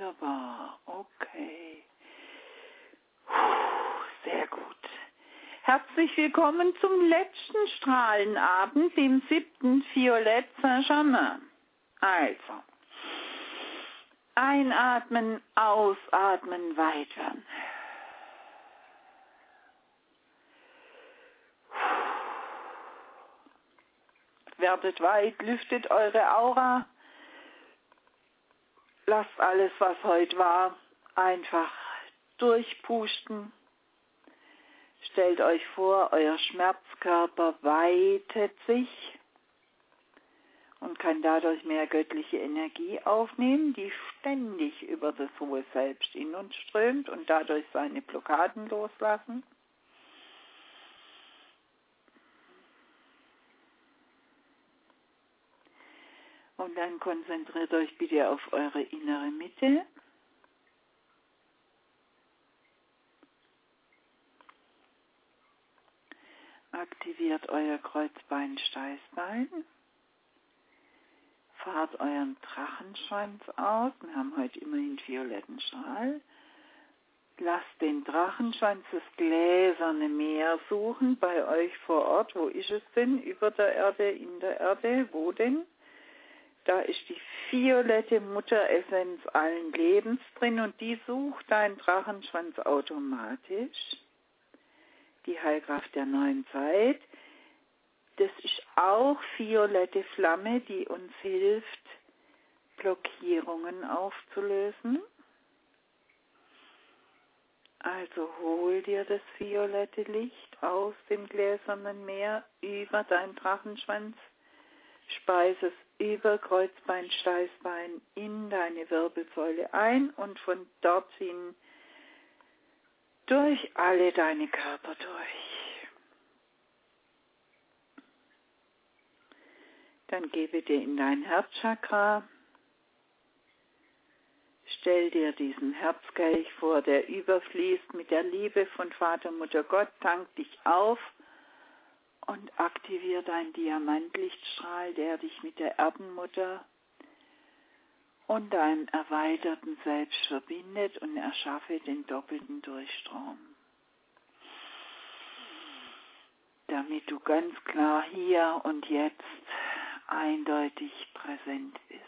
Wunderbar, okay. Sehr gut. Herzlich willkommen zum letzten Strahlenabend, dem 7. Violett Saint-Germain. Also, einatmen, ausatmen, weit werden. Werdet weit, lüftet eure Aura. Lasst alles, was heute war, einfach durchpusten. Stellt euch vor, euer Schmerzkörper weitet sich und kann dadurch mehr göttliche Energie aufnehmen, die ständig über das hohe Selbst in uns strömt und dadurch seine Blockaden loslassen. Und dann konzentriert euch bitte auf eure innere Mitte. Aktiviert euer Kreuzbein-Steißbein. Fahrt euren Drachenschwanz aus. Wir haben heute immerhin violetten Strahl. Lasst den Drachenschwanz, das gläserne Meer suchen bei euch vor Ort. Wo ist es denn? Über der Erde, in der Erde? Wo denn? Da ist die violette Mutteressenz allen Lebens drin und die sucht dein Drachenschwanz automatisch. Die Heilkraft der neuen Zeit. Das ist auch violette Flamme, die uns hilft, Blockierungen aufzulösen. Also hol dir das violette Licht aus dem gläsernen Meer über deinen Drachenschwanz, speise es über Kreuzbein, Steißbein in deine Wirbelsäule ein und von dorthin durch alle deine Körper durch. Dann geh bitte in dein Herzchakra. Stell dir diesen Herzkelch vor, der überfließt mit der Liebe von Vater, Mutter, Gott. Tank dich auf und aktiviere deinen Diamantlichtstrahl, der dich mit der Erdenmutter und deinem erweiterten Selbst verbindet und erschaffe den doppelten Durchstrom. Damit du ganz klar hier und jetzt eindeutig präsent bist.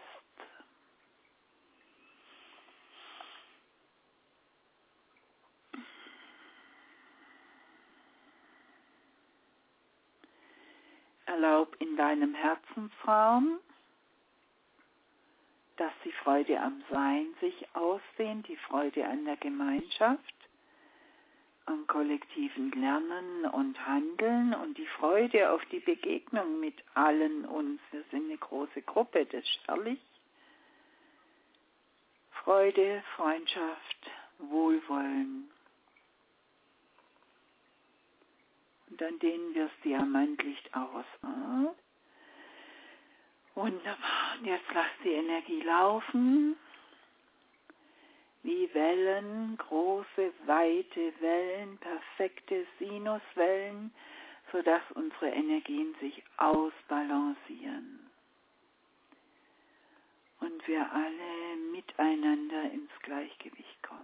Erlaub in deinem Herzensraum, dass die Freude am Sein sich ausdehnt, die Freude an der Gemeinschaft, am kollektiven Lernen und Handeln und die Freude auf die Begegnung mit allen uns. Wir sind eine große Gruppe, das ist herrlich. Freude, Freundschaft, Wohlwollen. Und dann dehnen wir das Diamantlicht aus. Wunderbar. Und jetzt lass die Energie laufen. Wie Wellen, große, weite Wellen, perfekte Sinuswellen, sodass unsere Energien sich ausbalancieren. Und wir alle miteinander ins Gleichgewicht kommen.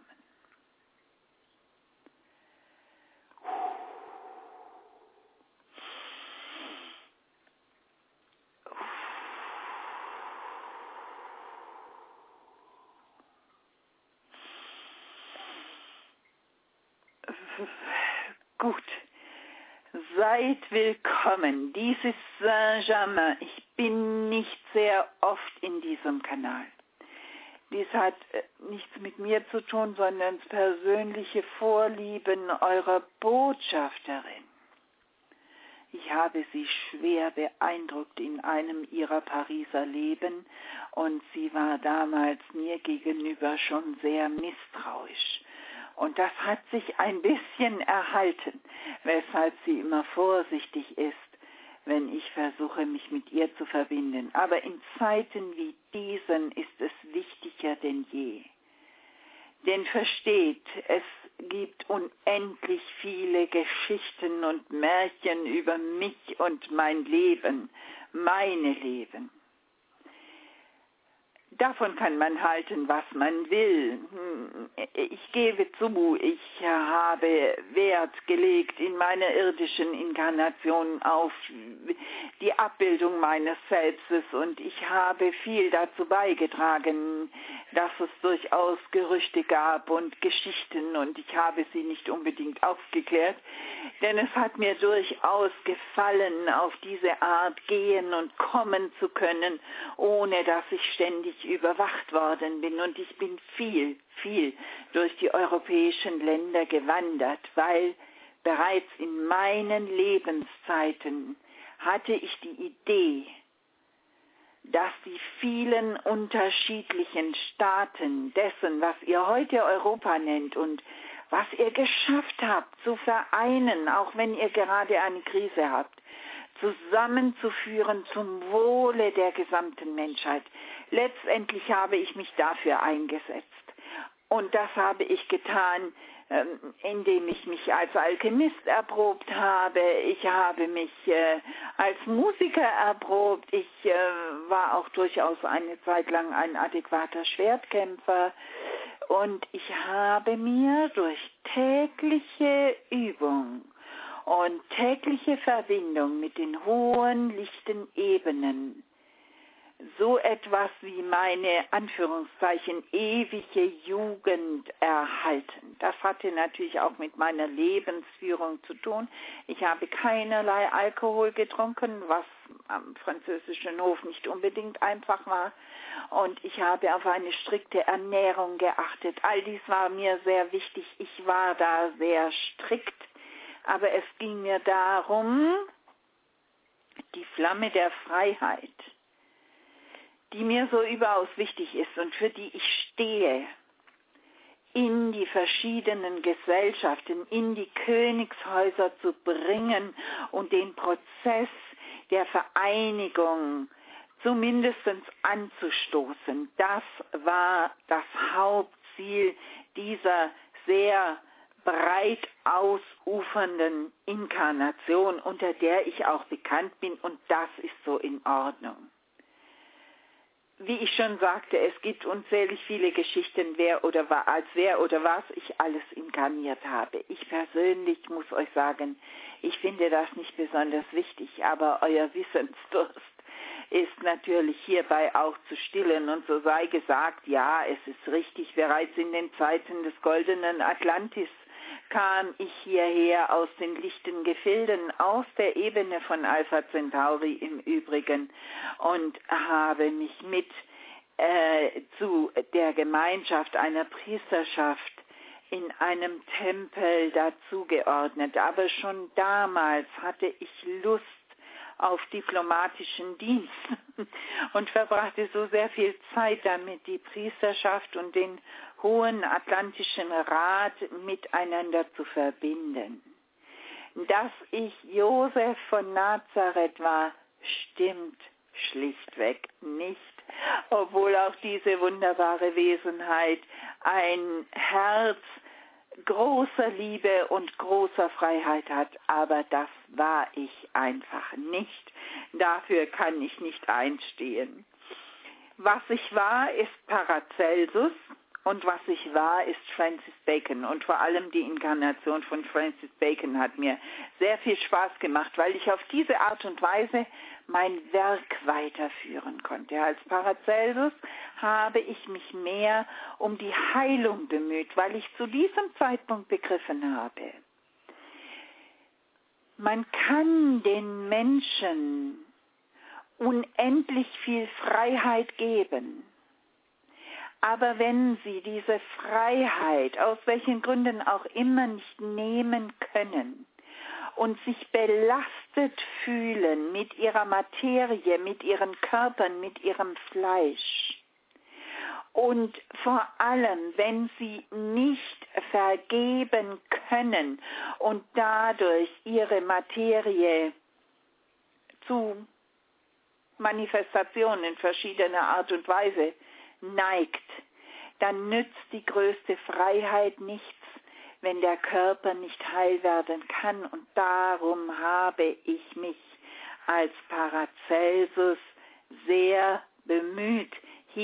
Gut, seid willkommen. Dies ist Saint-Germain. Ich bin nicht sehr oft in diesem Kanal. Dies hat nichts mit mir zu tun, sondern das persönliche Vorlieben eurer Botschafterin. Ich habe sie schwer beeindruckt in einem ihrer Pariser Leben und sie war damals mir gegenüber schon sehr misstrauisch. Und das hat sich ein bisschen erhalten, weshalb sie immer vorsichtig ist, wenn ich versuche, mich mit ihr zu verbinden. Aber in Zeiten wie diesen ist es wichtiger denn je. Denn versteht, es gibt unendlich viele Geschichten und Märchen über mich und mein Leben, meine Leben. Davon kann man halten, was man will. Ich gebe zu, ich habe Wert gelegt in meiner irdischen Inkarnation auf die Abbildung meines Selbstes und ich habe viel dazu beigetragen, dass es durchaus Gerüchte gab und Geschichten und ich habe sie nicht unbedingt aufgeklärt, denn es hat mir durchaus gefallen, auf diese Art gehen und kommen zu können, ohne dass ich ständig überwacht worden bin und ich bin viel durch die europäischen Länder gewandert, weil bereits in meinen Lebenszeiten hatte ich die Idee, dass die vielen unterschiedlichen Staaten dessen, was ihr heute Europa nennt und was ihr geschafft habt zu vereinen, auch wenn ihr gerade eine Krise habt, zusammenzuführen zum Wohle der gesamten Menschheit. Letztendlich habe ich mich dafür eingesetzt. Und das habe ich getan, indem ich mich als Alchemist erprobt habe. Ich habe mich als Musiker erprobt. Ich war auch durchaus eine Zeit lang ein adäquater Schwertkämpfer. Und ich habe mir durch tägliche Übung und tägliche Verbindung mit den hohen, lichten Ebenen so etwas wie meine, Anführungszeichen, ewige Jugend erhalten. Das hatte natürlich auch mit meiner Lebensführung zu tun. Ich habe keinerlei Alkohol getrunken, was am französischen Hof nicht unbedingt einfach war. Und ich habe auf eine strikte Ernährung geachtet. All dies war mir sehr wichtig. Ich war da sehr strikt. Aber es ging mir darum, die Flamme der Freiheit, die mir so überaus wichtig ist und für die ich stehe, in die verschiedenen Gesellschaften, in die Königshäuser zu bringen und den Prozess der Vereinigung zumindest anzustoßen. Das war das Hauptziel dieser sehr breit ausufernden Inkarnation, unter der ich auch bekannt bin, und das ist so in Ordnung. Wie ich schon sagte, es gibt unzählig viele Geschichten, wer oder was ich alles inkarniert habe. Ich persönlich muss euch sagen, ich finde das nicht besonders wichtig, aber euer Wissensdurst ist natürlich hierbei auch zu stillen. Und so sei gesagt, ja, es ist richtig, bereits in den Zeiten des goldenen Atlantis kam ich hierher aus den lichten Gefilden, aus der Ebene von Alpha Centauri im Übrigen, und habe mich mit zu der Gemeinschaft einer Priesterschaft in einem Tempel dazugeordnet. Aber schon damals hatte ich Lust auf diplomatischen Dienst und verbrachte so sehr viel Zeit damit, die Priesterschaft und den Hohen Atlantischen Rat miteinander zu verbinden. Dass ich Josef von Nazareth war, stimmt schlichtweg nicht, obwohl auch diese wunderbare Wesenheit ein Herz großer Liebe und großer Freiheit hat, aber das war ich einfach nicht. Dafür kann ich nicht einstehen. Was ich war, ist Paracelsus, und was ich war, ist Francis Bacon. Und vor allem die Inkarnation von Francis Bacon hat mir sehr viel Spaß gemacht, weil ich auf diese Art und Weise mein Werk weiterführen konnte. Als Paracelsus habe ich mich mehr um die Heilung bemüht, weil ich zu diesem Zeitpunkt begriffen habe, man kann den Menschen unendlich viel Freiheit geben. Aber wenn sie diese Freiheit, aus welchen Gründen auch immer, nicht nehmen können und sich belastet fühlen mit ihrer Materie, mit ihren Körpern, mit ihrem Fleisch, und vor allem, wenn sie nicht vergeben können und dadurch ihre Materie zu Manifestationen in verschiedener Art und Weise neigt, dann nützt die größte Freiheit nichts, wenn der Körper nicht heil werden kann. Und darum habe ich mich als Paracelsus sehr bemüht, hier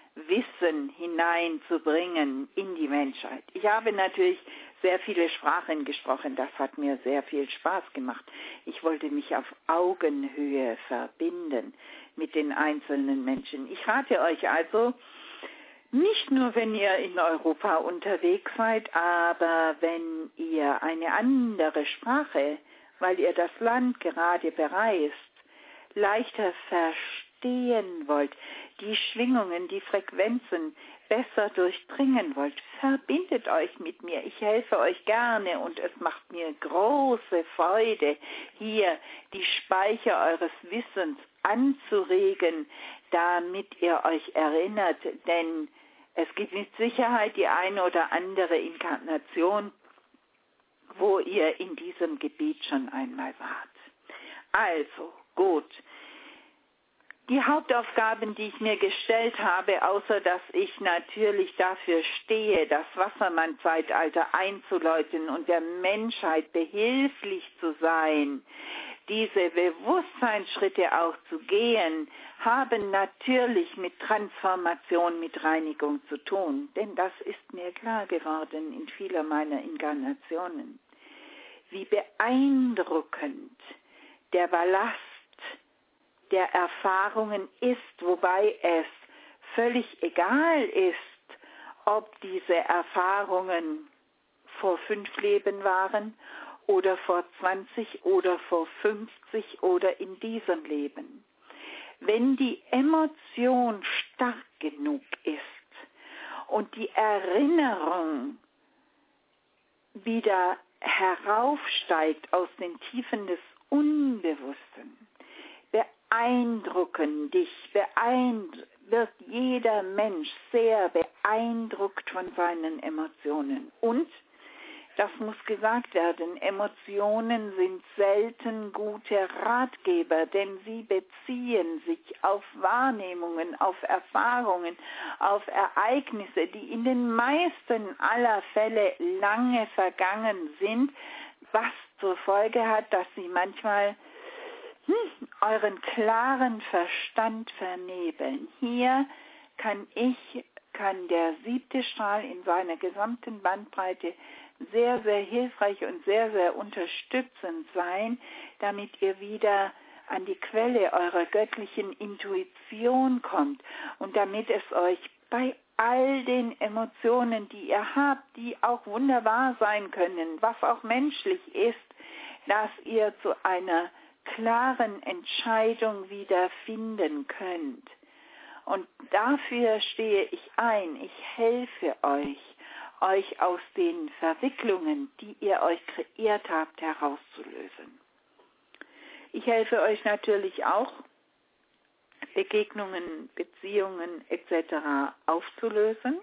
Wissen hineinzubringen in die Menschheit. Ich habe natürlich sehr viele Sprachen gesprochen, das hat mir sehr viel Spaß gemacht. Ich wollte mich auf Augenhöhe verbinden mit den einzelnen Menschen. Ich rate euch also, nicht nur wenn ihr in Europa unterwegs seid, aber wenn ihr eine andere Sprache, weil ihr das Land gerade bereist, leichter verstehen wollt, die Schwingungen, die Frequenzen besser durchdringen wollt, verbindet euch mit mir. Ich helfe euch gerne und es macht mir große Freude, hier die Speicher eures Wissens anzuregen, damit ihr euch erinnert, denn es gibt mit Sicherheit die eine oder andere Inkarnation, wo ihr in diesem Gebiet schon einmal wart. Also, gut. Die Hauptaufgaben, die ich mir gestellt habe, außer dass ich natürlich dafür stehe, das Wassermann-Zeitalter einzuläuten und der Menschheit behilflich zu sein, diese Bewusstseinsschritte auch zu gehen, haben natürlich mit Transformation, mit Reinigung zu tun. Denn das ist mir klar geworden in vieler meiner Inkarnationen. Wie beeindruckend der Ballast der Erfahrungen ist, wobei es völlig egal ist, ob diese Erfahrungen vor 5 Leben waren oder vor 20 oder vor 50 oder in diesem Leben. Wenn die Emotion stark genug ist und die Erinnerung wieder heraufsteigt aus den Tiefen des Unbewussten, wird jeder Mensch sehr beeindruckt von seinen Emotionen. Und, das muss gesagt werden, Emotionen sind selten gute Ratgeber, denn sie beziehen sich auf Wahrnehmungen, auf Erfahrungen, auf Ereignisse, die in den meisten aller Fälle lange vergangen sind, was zur Folge hat, dass sie manchmal euren klaren Verstand vernebeln. Hier kann der 7. Strahl in seiner gesamten Bandbreite sehr, sehr hilfreich und sehr, sehr unterstützend sein, damit ihr wieder an die Quelle eurer göttlichen Intuition kommt und damit es euch bei all den Emotionen, die ihr habt, die auch wunderbar sein können, was auch menschlich ist, dass ihr zu einer klaren Entscheidung wieder finden könnt. Und dafür stehe ich ein. Ich helfe euch aus den Verwicklungen, die ihr euch kreiert habt, herauszulösen. Ich helfe euch natürlich auch, Begegnungen, Beziehungen etc. aufzulösen,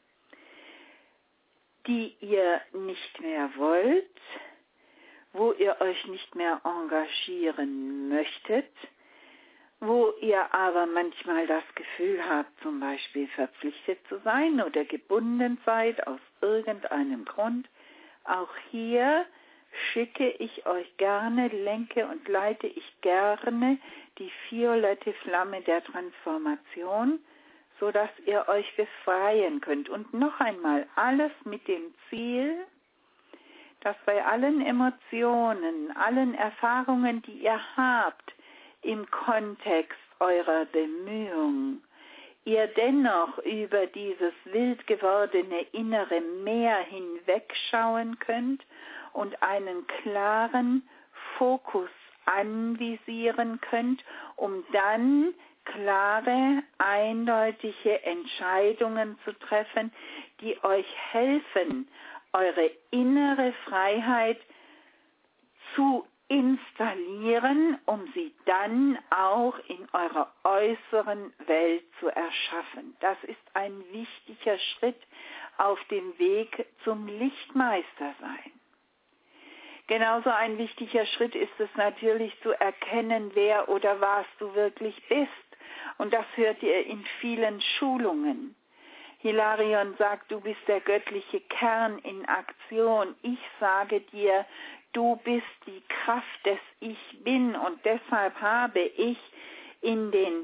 die ihr nicht mehr wollt, wo ihr euch nicht mehr engagieren möchtet, wo ihr aber manchmal das Gefühl habt, zum Beispiel verpflichtet zu sein oder gebunden seid aus irgendeinem Grund. Auch hier schicke ich euch gerne, lenke und leite ich gerne die violette Flamme der Transformation, sodass ihr euch befreien könnt. Und noch einmal, alles mit dem Ziel, dass bei allen Emotionen, allen Erfahrungen, die ihr habt, im Kontext eurer Bemühung, ihr dennoch über dieses wild gewordene innere Meer hinwegschauen könnt und einen klaren Fokus anvisieren könnt, um dann klare, eindeutige Entscheidungen zu treffen, die euch helfen, eure innere Freiheit zu installieren, um sie dann auch in eurer äußeren Welt zu erschaffen. Das ist ein wichtiger Schritt auf dem Weg zum Lichtmeistersein. Genauso ein wichtiger Schritt ist es natürlich zu erkennen, wer oder was du wirklich bist. Und das hört ihr in vielen Schulungen. Hilarion sagt, du bist der göttliche Kern in Aktion. Ich sage dir, du bist die Kraft des Ich Bin und deshalb habe ich in den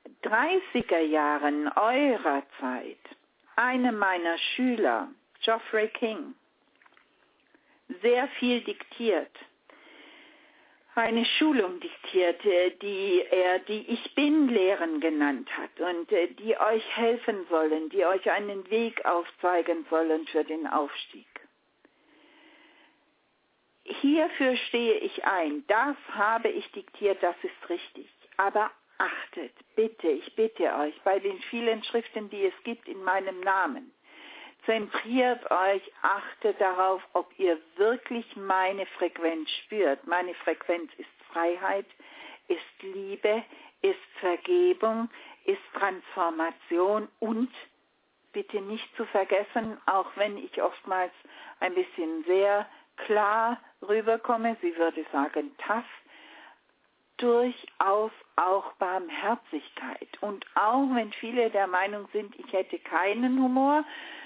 30er Jahren eurer Zeit einer meiner Schüler, Geoffrey King, sehr viel diktiert, eine Schulung diktierte, die er die Ich Bin-Lehren genannt hat und die euch helfen sollen, die euch einen Weg aufzeigen sollen für den Aufstieg. Hierfür stehe ich ein, das habe ich diktiert, das ist richtig, aber achtet, bitte, ich bitte euch, bei den vielen Schriften, die es gibt in meinem Namen, zentriert euch, achtet darauf, ob ihr wirklich meine Frequenz spürt. Meine Frequenz ist Freiheit, ist Liebe, ist Vergebung, ist Transformation und bitte nicht zu vergessen, auch wenn ich oftmals ein bisschen sehr klar rüberkomme, sie würde sagen tough, durchaus auch Barmherzigkeit. Und auch wenn viele der Meinung sind, ich hätte keinen Humor,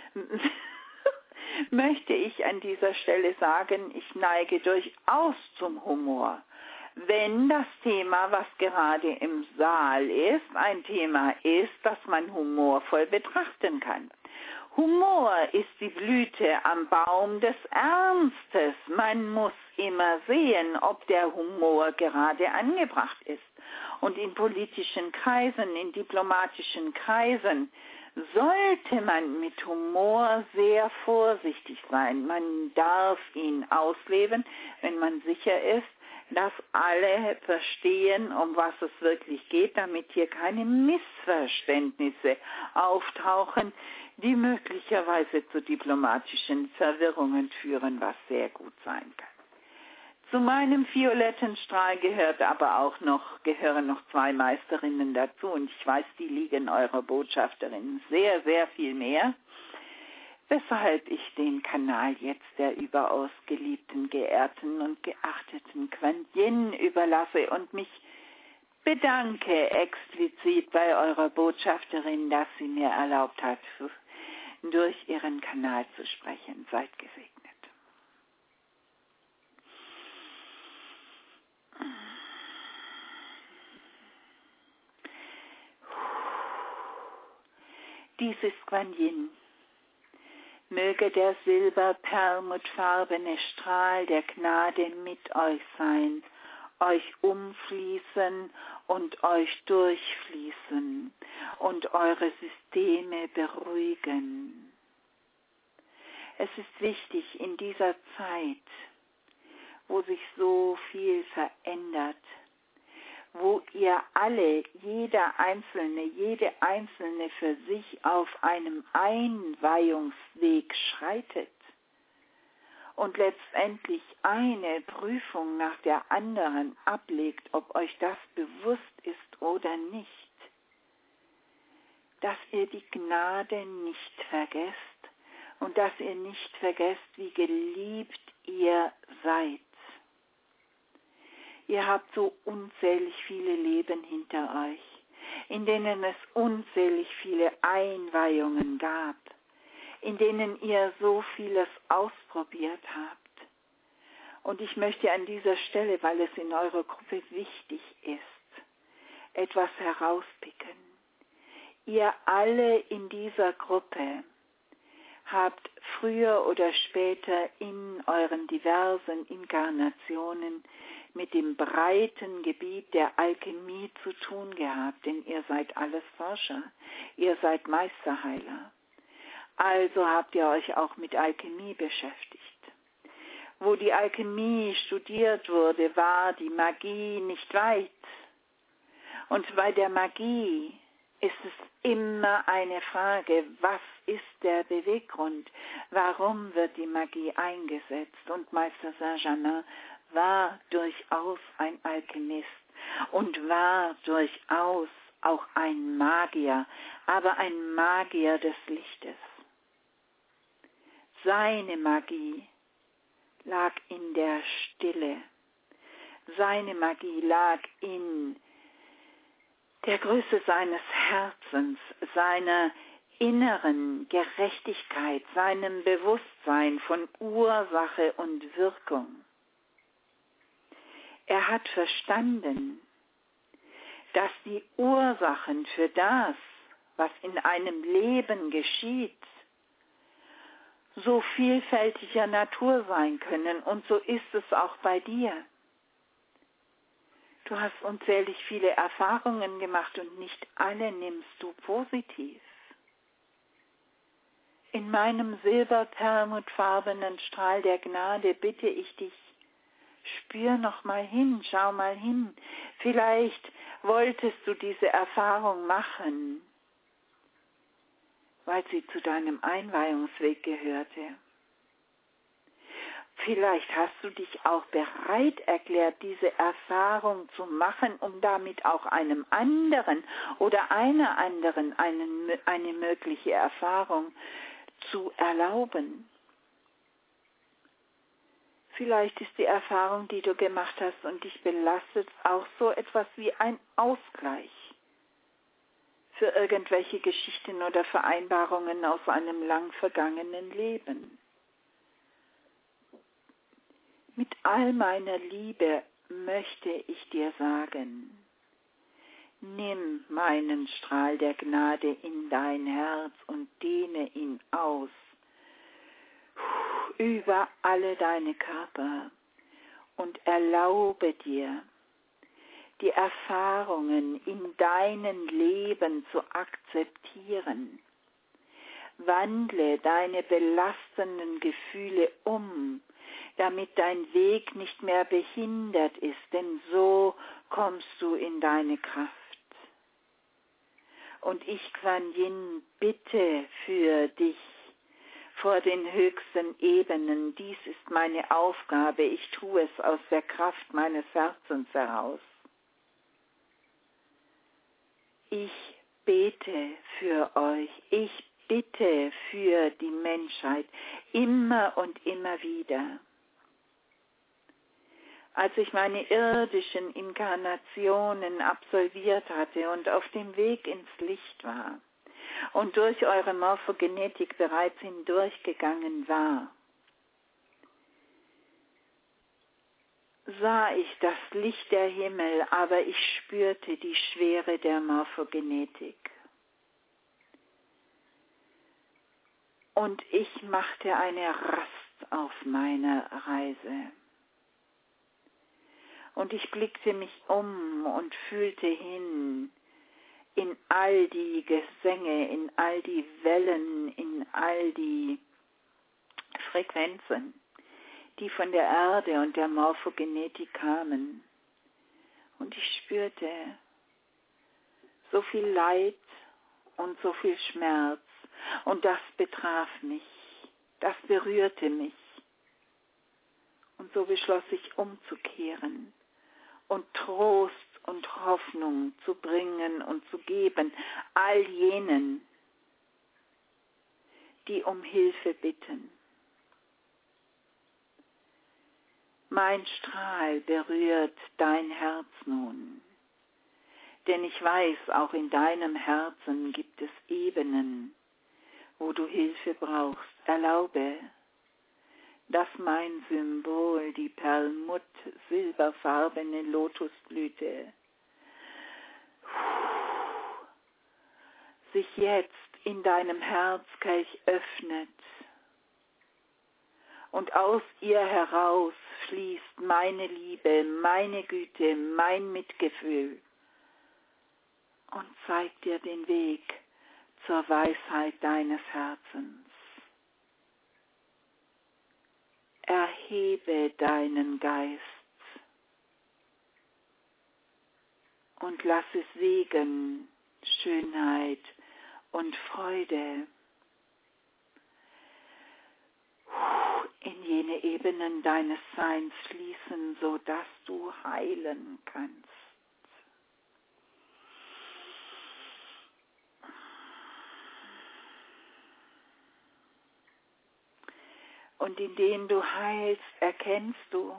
möchte ich an dieser Stelle sagen, ich neige durchaus zum Humor. Wenn das Thema, was gerade im Saal ist, ein Thema ist, das man humorvoll betrachten kann. Humor ist die Blüte am Baum des Ernstes. Man muss immer sehen, ob der Humor gerade angebracht ist. Und in politischen Kreisen, in diplomatischen Kreisen, sollte man mit Humor sehr vorsichtig sein. Man darf ihn ausleben, wenn man sicher ist, dass alle verstehen, um was es wirklich geht, damit hier keine Missverständnisse auftauchen, die möglicherweise zu diplomatischen Verwirrungen führen, was sehr gut sein kann. Zu meinem violetten Strahl gehören noch 2 Meisterinnen dazu und ich weiß, die liegen eurer Botschafterin sehr, sehr viel mehr, weshalb ich den Kanal jetzt der überaus geliebten, geehrten und geachteten Quan Yin überlasse und mich bedanke explizit bei eurer Botschafterin, dass sie mir erlaubt hat, durch ihren Kanal zu sprechen. Seid gesegnet. Dies ist Quan Yin. Möge der silberperlmuttfarbene Strahl der Gnade mit euch sein, euch umfließen und euch durchfließen und eure Systeme beruhigen. Es ist wichtig in dieser Zeit, wo sich so viel verändert, wo ihr alle, jede Einzelne für sich auf einem Einweihungsweg schreitet und letztendlich eine Prüfung nach der anderen ablegt, ob euch das bewusst ist oder nicht, dass ihr die Gnade nicht vergesst und dass ihr nicht vergesst, wie geliebt ihr seid. Ihr habt so unzählig viele Leben hinter euch, in denen es unzählig viele Einweihungen gab, in denen ihr so vieles ausprobiert habt. Und ich möchte an dieser Stelle, weil es in eurer Gruppe wichtig ist, etwas herauspicken. Ihr alle in dieser Gruppe habt früher oder später in euren diversen Inkarnationen mit dem breiten Gebiet der Alchemie zu tun gehabt, denn ihr seid alles Forscher, ihr seid Meisterheiler. Also habt ihr euch auch mit Alchemie beschäftigt. Wo die Alchemie studiert wurde, war die Magie nicht weit. Und bei der Magie ist es immer eine Frage, was ist der Beweggrund? Warum wird die Magie eingesetzt? Und Meister Saint-Germain war durchaus ein Alchemist und war durchaus auch ein Magier, aber ein Magier des Lichtes. Seine Magie lag in der Stille. Seine Magie lag in der Größe seines Herzens, seiner inneren Gerechtigkeit, seinem Bewusstsein von Ursache und Wirkung. Er hat verstanden, dass die Ursachen für das, was in einem Leben geschieht, so vielfältiger Natur sein können. Und so ist es auch bei dir. Du hast unzählig viele Erfahrungen gemacht und nicht alle nimmst du positiv. In meinem silberperlmuttfarbenen Strahl der Gnade bitte ich dich, spür noch mal hin, schau mal hin. Vielleicht wolltest du diese Erfahrung machen, weil sie zu deinem Einweihungsweg gehörte. Vielleicht hast du dich auch bereit erklärt, diese Erfahrung zu machen, um damit auch einem anderen oder einer anderen eine mögliche Erfahrung zu erlauben. Vielleicht ist die Erfahrung, die du gemacht hast und dich belastet, auch so etwas wie ein Ausgleich für irgendwelche Geschichten oder Vereinbarungen aus einem lang vergangenen Leben. Mit all meiner Liebe möchte ich dir sagen, nimm meinen Strahl der Gnade in dein Herz und dehne ihn aus über alle deine Körper und erlaube dir, die Erfahrungen in deinem Leben zu akzeptieren. Wandle deine belastenden Gefühle um, damit dein Weg nicht mehr behindert ist, denn so kommst du in deine Kraft. Und ich, Kuan Yin, bitte für dich vor den höchsten Ebenen. Dies ist meine Aufgabe. Ich tue es aus der Kraft meines Herzens heraus. Ich bete für euch. Ich bitte für die Menschheit immer und immer wieder. Als ich meine irdischen Inkarnationen absolviert hatte und auf dem Weg ins Licht war und durch eure Morphogenetik bereits hindurchgegangen war, sah ich das Licht der Himmel, aber ich spürte die Schwere der Morphogenetik. Und ich machte eine Rast auf meiner Reise. Und ich blickte mich um und fühlte hin in all die Gesänge, in all die Wellen, in all die Frequenzen, die von der Erde und der Morphogenetik kamen. Und ich spürte so viel Leid und so viel Schmerz. Und das betraf mich, das berührte mich. Und so beschloss ich umzukehren und Trost und Hoffnung zu bringen und zu geben, all jenen, die um Hilfe bitten. Mein Strahl berührt dein Herz nun, denn ich weiß, auch in deinem Herzen gibt es Ebenen, wo du Hilfe brauchst. Erlaube, dass mein Symbol, die perlmutt-silberfarbene Lotusblüte, sich jetzt in deinem Herzkelch öffnet und aus ihr heraus fließt meine Liebe, meine Güte, mein Mitgefühl und zeigt dir den Weg zur Weisheit deines Herzens. Erhebe deinen Geist und lass es Segen, Schönheit und Freude in jene Ebenen deines Seins fließen, sodass du heilen kannst. Und indem du heilst, erkennst du,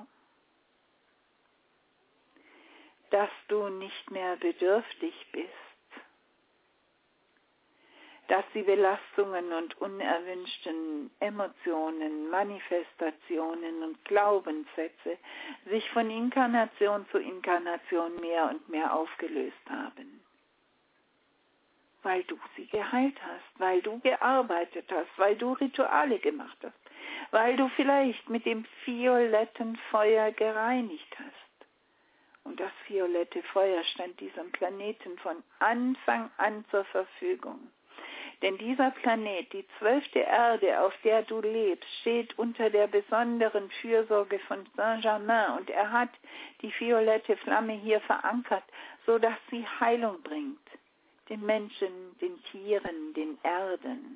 dass du nicht mehr bedürftig bist, dass die Belastungen und unerwünschten Emotionen, Manifestationen und Glaubenssätze sich von Inkarnation zu Inkarnation mehr und mehr aufgelöst haben. Weil du sie geheilt hast, weil du gearbeitet hast, weil du Rituale gemacht hast, weil du vielleicht mit dem violetten Feuer gereinigt hast. Und das violette Feuer stand diesem Planeten von Anfang an zur Verfügung. Denn dieser Planet, die 12. Erde, auf der du lebst, steht unter der besonderen Fürsorge von Saint-Germain und er hat die violette Flamme hier verankert, sodass sie Heilung bringt. Den Menschen, den Tieren, den Erden.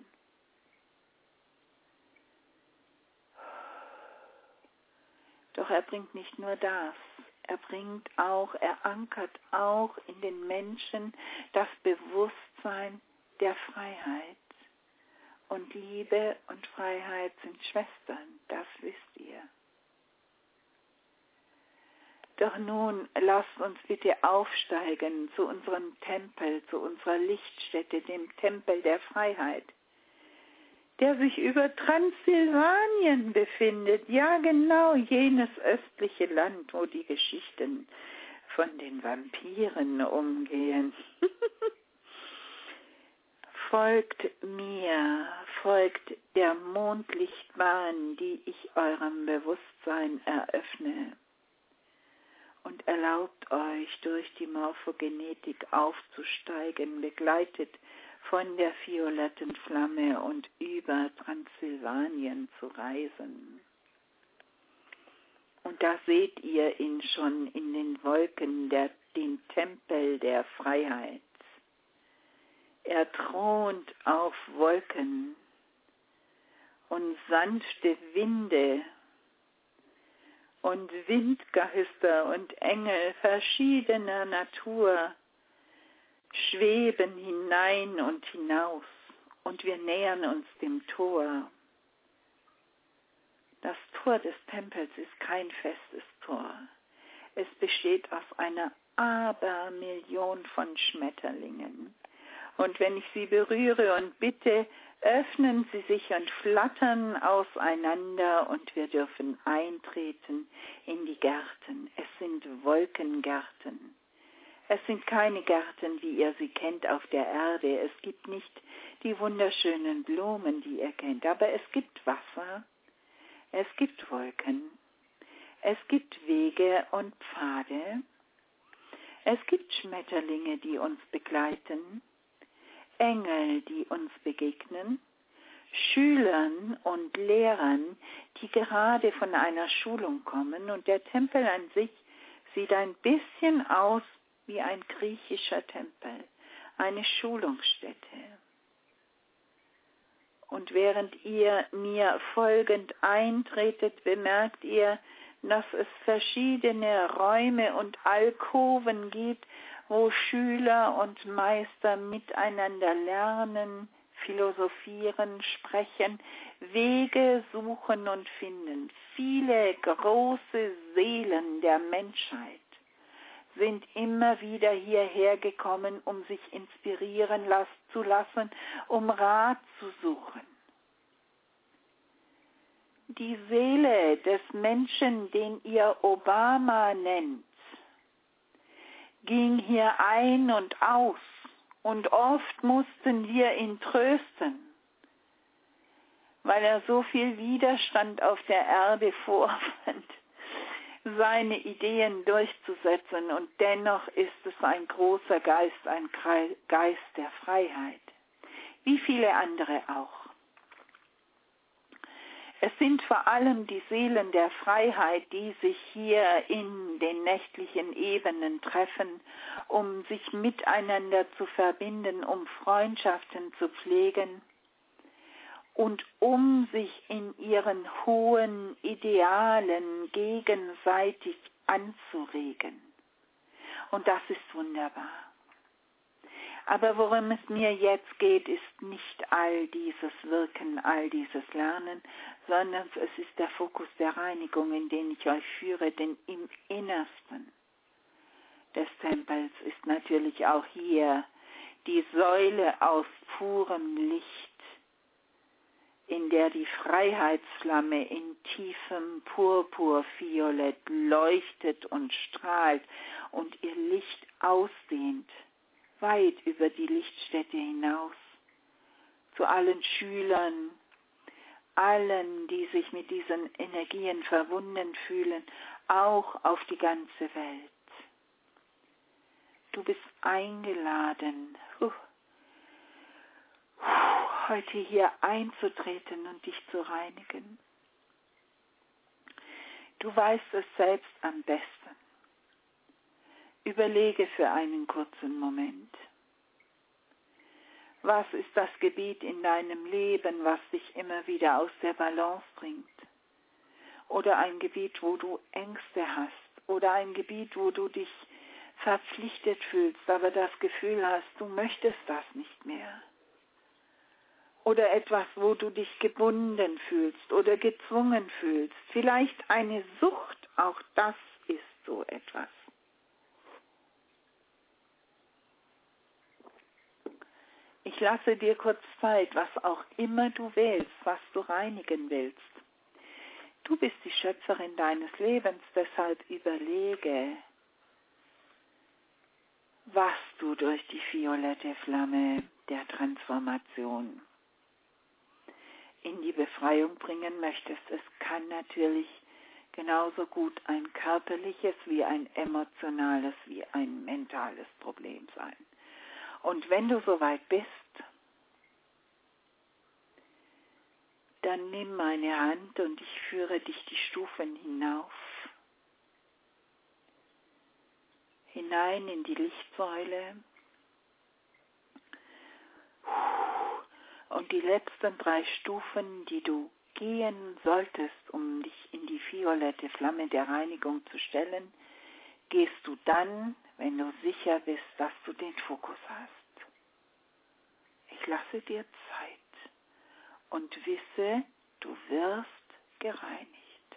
Doch er bringt nicht nur das. Er ankert auch in den Menschen das Bewusstsein der Freiheit. Und Liebe und Freiheit sind Schwestern, das wisst ihr. Doch nun lasst uns bitte aufsteigen zu unserem Tempel, zu unserer Lichtstätte, dem Tempel der Freiheit, der sich über Transsilvanien befindet. Ja, genau, jenes östliche Land, wo die Geschichten von den Vampiren umgehen. Folgt mir, folgt der Mondlichtbahn, die ich eurem Bewusstsein eröffne. Und erlaubt euch, durch die Morphogenetik aufzusteigen, begleitet von der violetten Flamme und über Transsilvanien zu reisen. Und da seht ihr ihn schon in den Wolken, den Tempel der Freiheit. Er thront auf Wolken und sanfte Winde und Windgeister und Engel verschiedener Natur schweben hinein und hinaus und wir nähern uns dem Tor. Das Tor des Tempels ist kein festes Tor. Es besteht aus einer Abermillion von Schmetterlingen. Und wenn ich sie berühre und bitte, öffnen sie sich und flattern auseinander und wir dürfen eintreten in die Gärten. Es sind Wolkengärten. Es sind keine Gärten, wie ihr sie kennt auf der Erde. Es gibt nicht die wunderschönen Blumen, die ihr kennt, aber es gibt Wasser, es gibt Wolken, es gibt Wege und Pfade, es gibt Schmetterlinge, die uns begleiten, Engel, die uns begegnen, Schülern und Lehrern, die gerade von einer Schulung kommen. Und der Tempel an sich sieht ein bisschen aus wie ein griechischer Tempel, eine Schulungsstätte. Und während ihr mir folgend eintretet, bemerkt ihr, dass es verschiedene Räume und Alkoven gibt, wo Schüler und Meister miteinander lernen, philosophieren, sprechen, Wege suchen und finden. Viele große Seelen der Menschheit sind immer wieder hierher gekommen, um sich inspirieren zu lassen, um Rat zu suchen. Die Seele des Menschen, den ihr Obama nennt, ging hier ein und aus und oft mussten wir ihn trösten, weil er so viel Widerstand auf der Erde vorfand, seine Ideen durchzusetzen und dennoch ist es ein großer Geist, ein Geist der Freiheit, wie viele andere auch. Es sind vor allem die Seelen der Freiheit, die sich hier in den nächtlichen Ebenen treffen, um sich miteinander zu verbinden, um Freundschaften zu pflegen und um sich in ihren hohen Idealen gegenseitig anzuregen. Und das ist wunderbar. Aber worum es mir jetzt geht, ist nicht all dieses Wirken, all dieses Lernen, sondern es ist der Fokus der Reinigung, in den ich euch führe, denn im Innersten des Tempels ist natürlich auch hier die Säule aus purem Licht, in der die Freiheitsflamme in tiefem Purpurviolett leuchtet und strahlt und ihr Licht ausdehnt, weit über die Lichtstätte hinaus, zu allen Schülern, allen, die sich mit diesen Energien verbunden fühlen, auch auf die ganze Welt. Du bist eingeladen, heute hier einzutreten und dich zu reinigen. Du weißt es selbst am besten. Überlege für einen kurzen Moment. Was ist das Gebiet in deinem Leben, was dich immer wieder aus der Balance bringt? Oder ein Gebiet, wo du Ängste hast? Oder ein Gebiet, wo du dich verpflichtet fühlst, aber das Gefühl hast, du möchtest das nicht mehr? Oder etwas, wo du dich gebunden fühlst oder gezwungen fühlst? Vielleicht eine Sucht, auch das ist so etwas. Ich lasse dir kurz Zeit, was auch immer du wählst, was du reinigen willst. Du bist die Schöpferin deines Lebens, deshalb überlege, was du durch die violette Flamme der Transformation in die Befreiung bringen möchtest. Es kann natürlich genauso gut ein körperliches wie ein emotionales wie ein mentales Problem sein. Und wenn du soweit bist, dann nimm meine Hand und ich führe dich die Stufen hinauf, hinein in die Lichtsäule. Und die letzten 3 Stufen, die du gehen solltest, um dich in die violette Flamme der Reinigung zu stellen, gehst du dann, wenn du sicher bist, dass du den Fokus hast. Ich lasse dir Zeit und wisse, du wirst gereinigt.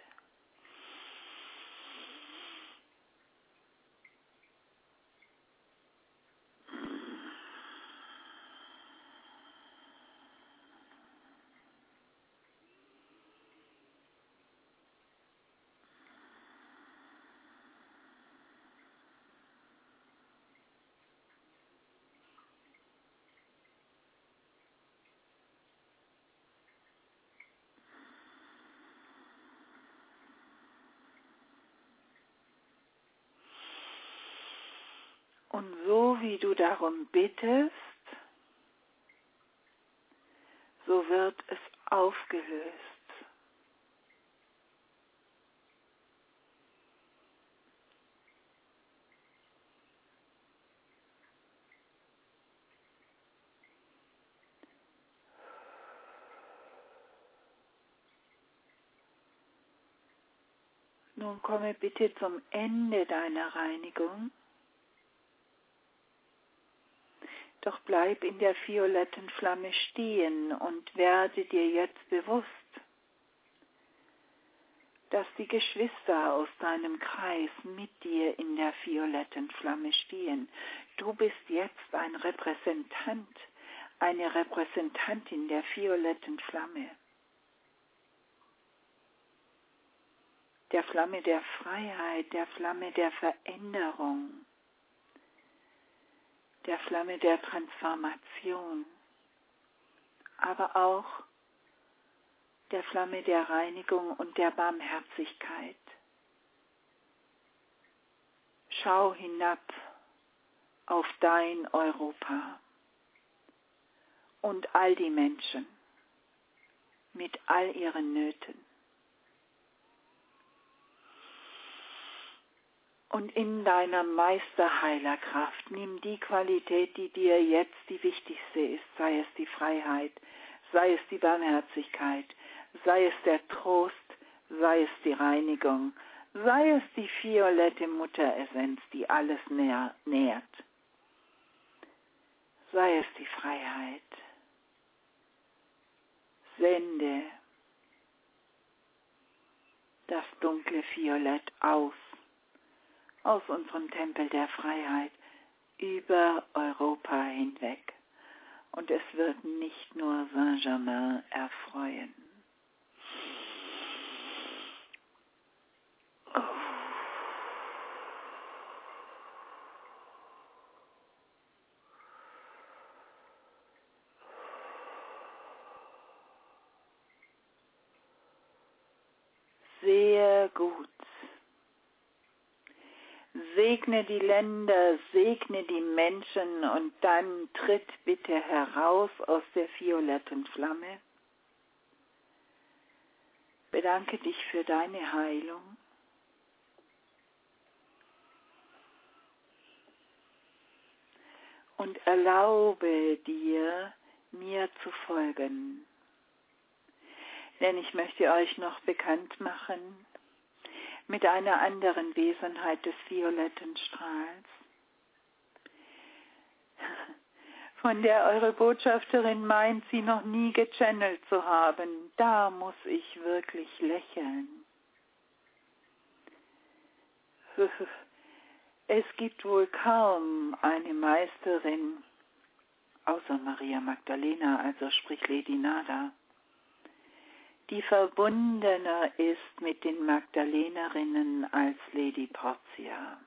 Und so wie du darum bittest, so wird es aufgelöst. Nun komme bitte zum Ende deiner Reinigung. Doch bleib in der violetten Flamme stehen und werde dir jetzt bewusst, dass die Geschwister aus deinem Kreis mit dir in der violetten Flamme stehen. Du bist jetzt ein Repräsentant, eine Repräsentantin der violetten Flamme. Der Flamme der Freiheit, der Flamme der Veränderung, der Flamme der Transformation, aber auch der Flamme der Reinigung und der Barmherzigkeit. Schau hinab auf dein Europa und all die Menschen mit all ihren Nöten. Und in deiner Meisterheilerkraft nimm die Qualität, die dir jetzt die wichtigste ist, sei es die Freiheit, sei es die Barmherzigkeit, sei es der Trost, sei es die Reinigung, sei es die violette Mutteressenz, die alles nährt, sei es die Freiheit. Sende das dunkle Violett aus unserem Tempel der Freiheit über Europa hinweg. Und es wird nicht nur Saint-Germain erfreuen. Sehr gut. Segne die Länder, segne die Menschen und dann tritt bitte heraus aus der violetten Flamme. Bedanke dich für deine Heilung. Und erlaube dir, mir zu folgen. Denn ich möchte euch noch bekannt machen mit einer anderen Wesenheit des violetten Strahls, von der eure Botschafterin meint, sie noch nie gechannelt zu haben. Da muss ich wirklich lächeln. Es gibt wohl kaum eine Meisterin, außer Maria Magdalena, also sprich Lady Nada, die verbundener ist mit den Magdalenerinnen als Lady Portia.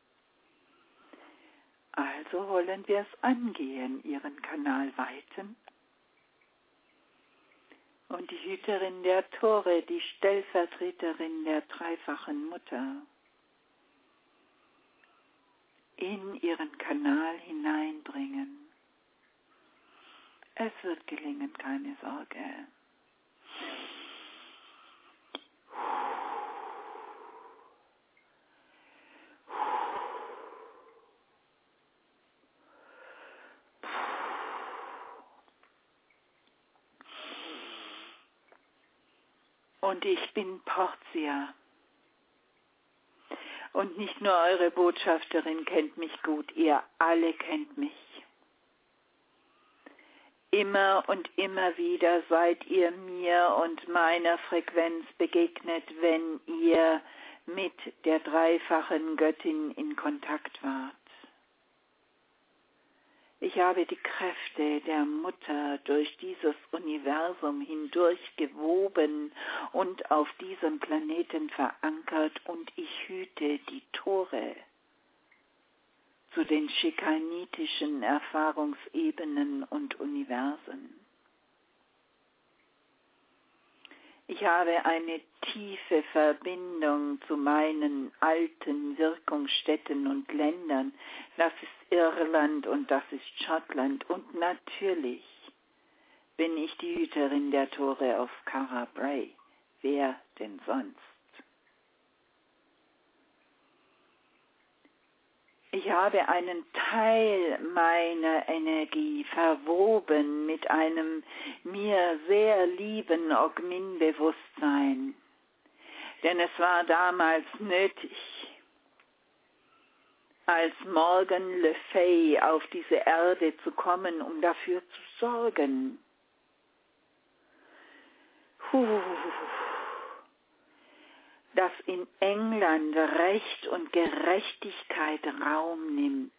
Also wollen wir es angehen, ihren Kanal weiten. Und die Hüterin der Tore, die Stellvertreterin der dreifachen Mutter, in ihren Kanal hineinbringen. Es wird gelingen, keine Sorge. Und ich bin Portia. Und nicht nur eure Botschafterin kennt mich gut, ihr alle kennt mich. Immer und immer wieder seid ihr mir und meiner Frequenz begegnet, wenn ihr mit der dreifachen Göttin in Kontakt wart. Ich habe die Kräfte der Mutter durch dieses Universum hindurch gewoben und auf diesem Planeten verankert und ich hüte die Tore zu den schikanitischen Erfahrungsebenen und Universen. Ich habe eine tiefe Verbindung zu meinen alten Wirkungsstätten und Ländern. Das ist Irland und das ist Schottland. Und natürlich bin ich die Hüterin der Tore auf Cara Bray. Wer denn sonst? Ich habe einen Teil meiner Energie verwoben mit einem mir sehr lieben Ogmin-Bewusstsein, denn es war damals nötig, als Morgan Le Fay auf diese Erde zu kommen, um dafür zu sorgen, dass in England Recht und Gerechtigkeit Raum nimmt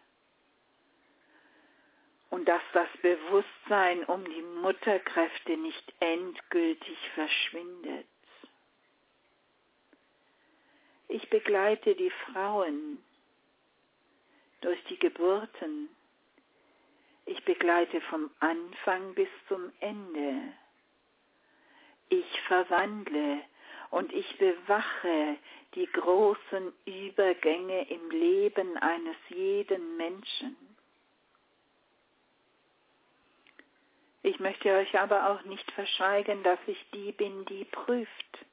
und dass das Bewusstsein um die Mutterkräfte nicht endgültig verschwindet. Ich begleite die Frauen durch die Geburten. Ich begleite vom Anfang bis zum Ende. Ich verwandle und ich bewache die großen Übergänge im Leben eines jeden Menschen. Ich möchte euch aber auch nicht verschweigen, dass ich die bin, die prüft.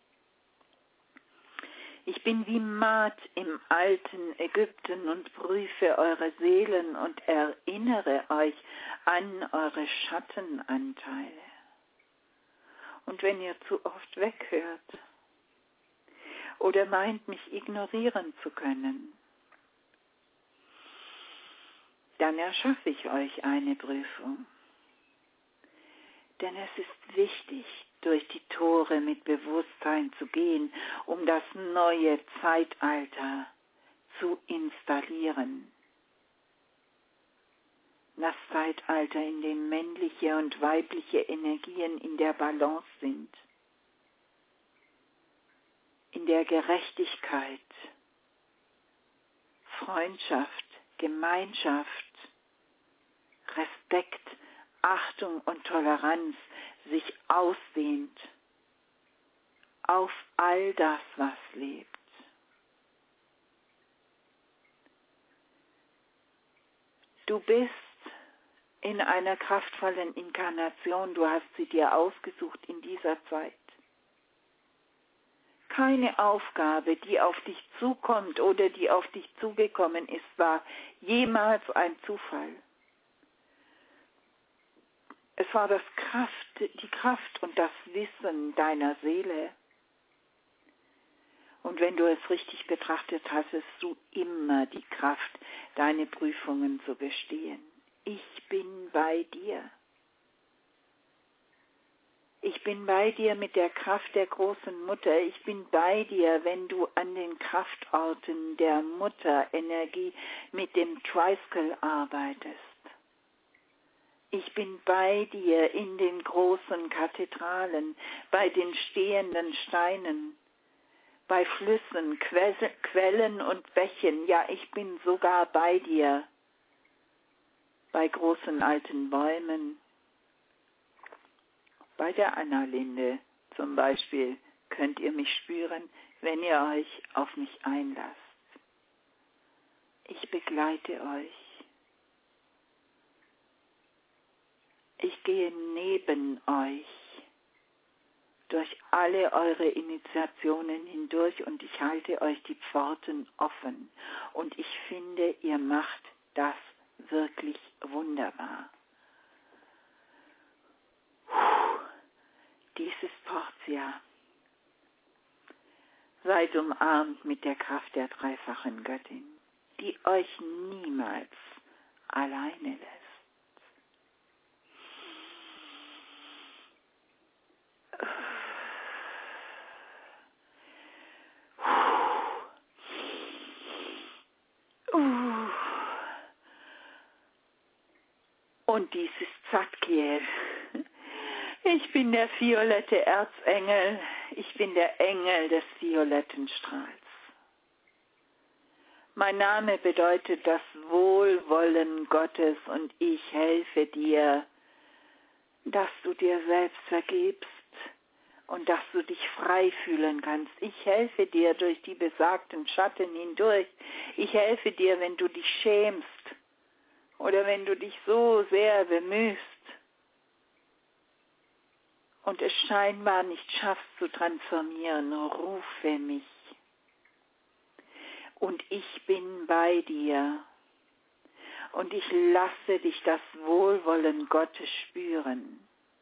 Ich bin wie Maat im alten Ägypten und prüfe eure Seelen und erinnere euch an eure Schattenanteile. Und wenn ihr zu oft weghört oder meint, mich ignorieren zu können, dann erschaffe ich euch eine Prüfung. Denn es ist wichtig, durch die Tore mit Bewusstsein zu gehen, um das neue Zeitalter zu installieren. Das Zeitalter, in dem männliche und weibliche Energien in der Balance sind, in der Gerechtigkeit, Freundschaft, Gemeinschaft, Respekt, Achtung und Toleranz sich ausdehnt auf all das, was lebt. Du bist in einer kraftvollen Inkarnation, du hast sie dir ausgesucht in dieser Zeit. Keine Aufgabe, die auf dich zukommt oder die auf dich zugekommen ist, war jemals ein Zufall. Es war die Kraft und das Wissen deiner Seele. Und wenn du es richtig betrachtet hast, hast du immer die Kraft, deine Prüfungen zu bestehen. Ich bin bei dir. Ich bin bei dir mit der Kraft der großen Mutter. Ich bin bei dir, wenn du an den Kraftorten der Mutterenergie mit dem Tricycle arbeitest. Ich bin bei dir in den großen Kathedralen, bei den stehenden Steinen, bei Flüssen, Quellen und Bächen. Ja, ich bin sogar bei dir, bei großen alten Bäumen. Bei der Annalinde zum Beispiel könnt ihr mich spüren, wenn ihr euch auf mich einlasst. Ich begleite euch. Ich gehe neben euch durch alle eure Initiationen hindurch und ich halte euch die Pforten offen. Und ich finde, ihr macht das wirklich wunderbar. Dies ist Portia. Seid umarmt mit der Kraft der dreifachen Göttin, die euch niemals alleine lässt. Und dies ist Zadkiel. Ich bin der violette Erzengel. Ich bin der Engel des violetten Strahls. Mein Name bedeutet das Wohlwollen Gottes und ich helfe dir, dass du dir selbst vergibst und dass du dich frei fühlen kannst. Ich helfe dir durch die besagten Schatten hindurch. Ich helfe dir, wenn du dich schämst oder wenn du dich so sehr bemühst und es scheinbar nicht schaffst zu transformieren, rufe mich. Und ich bin bei dir. Und ich lasse dich das Wohlwollen Gottes spüren.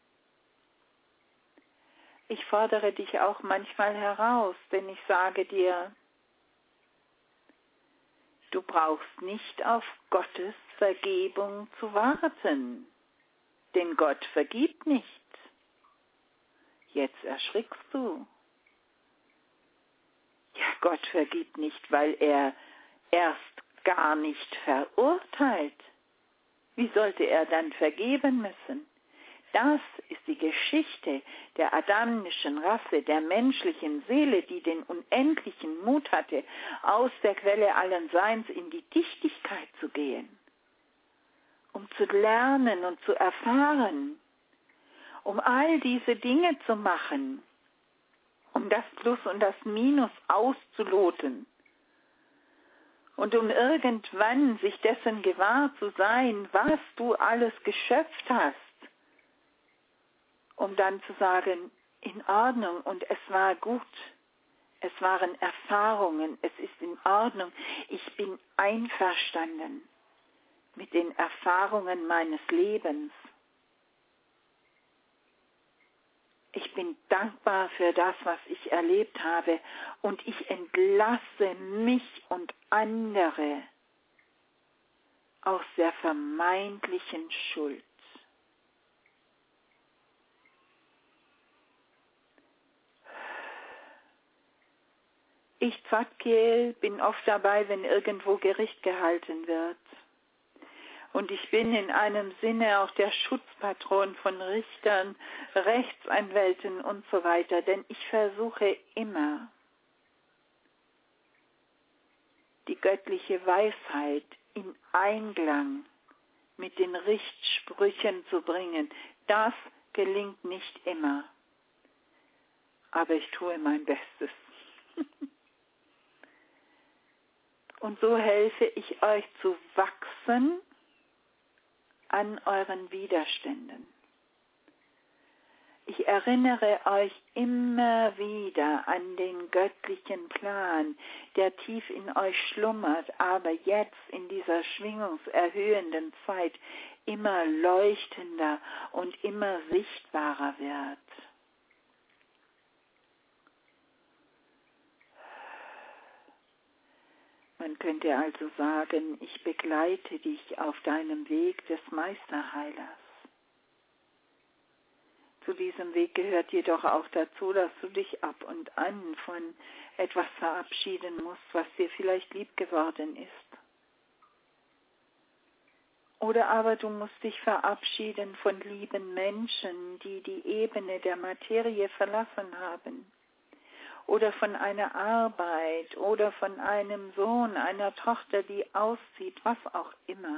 Ich fordere dich auch manchmal heraus, denn ich sage dir, du brauchst nicht auf Gottes Vergebung zu warten, denn Gott vergibt nicht. Jetzt erschrickst du. Ja, Gott vergibt nicht, weil er erst gar nicht verurteilt. Wie sollte er dann vergeben müssen? Das ist die Geschichte der adamischen Rasse, der menschlichen Seele, die den unendlichen Mut hatte, aus der Quelle allen Seins in die Dichtigkeit zu gehen, um zu lernen und zu erfahren, um all diese Dinge zu machen, um das Plus und das Minus auszuloten und um irgendwann sich dessen gewahr zu sein, was du alles geschöpft hast, um dann zu sagen, in Ordnung und es war gut, es waren Erfahrungen, es ist in Ordnung, ich bin einverstanden mit den Erfahrungen meines Lebens. Ich bin dankbar für das, was ich erlebt habe und ich entlasse mich und andere aus der vermeintlichen Schuld. Ich, Zadkiel, bin oft dabei, wenn irgendwo Gericht gehalten wird. Und ich bin in einem Sinne auch der Schutzpatron von Richtern, Rechtsanwälten und so weiter, denn ich versuche immer, die göttliche Weisheit in Einklang mit den Richtsprüchen zu bringen. Das gelingt nicht immer, aber ich tue mein Bestes. Und so helfe ich euch zu wachsen an euren Widerständen. Ich erinnere euch immer wieder an den göttlichen Plan, der tief in euch schlummert, aber jetzt in dieser schwingungserhöhenden Zeit immer leuchtender und immer sichtbarer wird. Man könnte also sagen, ich begleite dich auf deinem Weg des Meisterheilers. Zu diesem Weg gehört jedoch auch dazu, dass du dich ab und an von etwas verabschieden musst, was dir vielleicht lieb geworden ist. Oder aber du musst dich verabschieden von lieben Menschen, die die Ebene der Materie verlassen haben. Oder von einer Arbeit oder von einem Sohn, einer Tochter, die auszieht, was auch immer.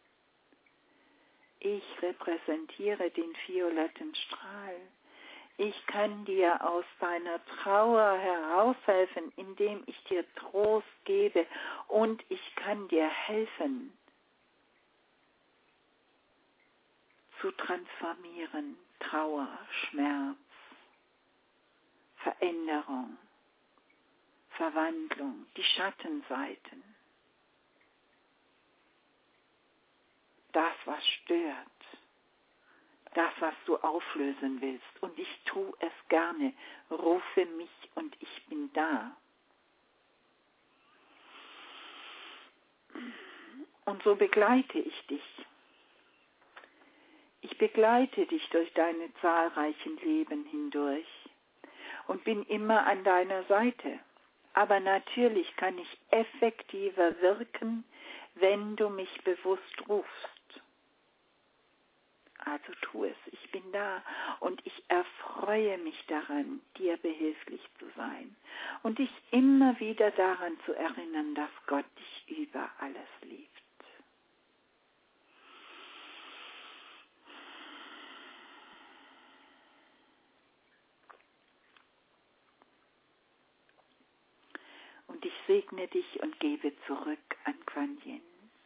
Ich repräsentiere den violetten Strahl. Ich kann dir aus deiner Trauer heraushelfen, indem ich dir Trost gebe, und ich kann dir helfen, zu transformieren, Trauer, Schmerz, Veränderung, Verwandlung, die Schattenseiten. Das, was stört, das, was du auflösen willst. Und ich tue es gerne. Rufe mich und ich bin da. Und so begleite ich dich. Ich begleite dich durch deine zahlreichen Leben hindurch und bin immer an deiner Seite. Aber natürlich kann ich effektiver wirken, wenn du mich bewusst rufst. Also tu es, ich bin da und ich erfreue mich daran, dir behilflich zu sein und dich immer wieder daran zu erinnern, dass Gott dich über alles liebt. Und ich segne dich und gebe zurück an Kuan Yin.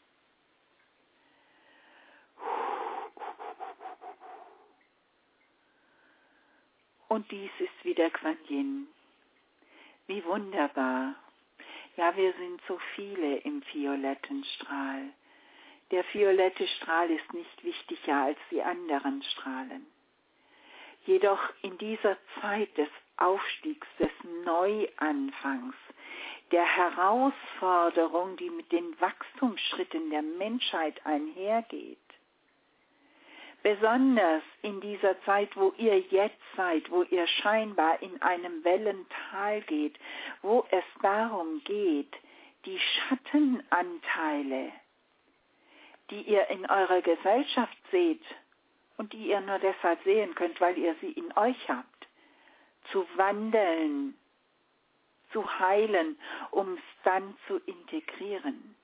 Und dies ist wieder Kuan Yin. Wie wunderbar. Ja, wir sind so viele im violetten Strahl. Der violette Strahl ist nicht wichtiger als die anderen Strahlen. Jedoch in dieser Zeit des Aufstiegs, des Neuanfangs, der Herausforderung, die mit den Wachstumsschritten der Menschheit einhergeht, besonders in dieser Zeit, wo ihr jetzt seid, wo ihr scheinbar in einem Wellental geht, wo es darum geht, die Schattenanteile, die ihr in eurer Gesellschaft seht und die ihr nur deshalb sehen könnt, weil ihr sie in euch habt, zu wandeln, zu heilen, um es dann zu integrieren.